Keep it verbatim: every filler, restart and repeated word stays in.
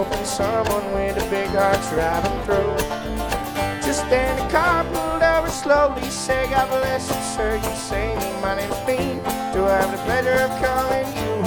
hoping someone with a big heart's driving through. Just then the car pulled over slowly. Say, God bless you, sir, you say me. My name's Bean. Do I have the pleasure of calling you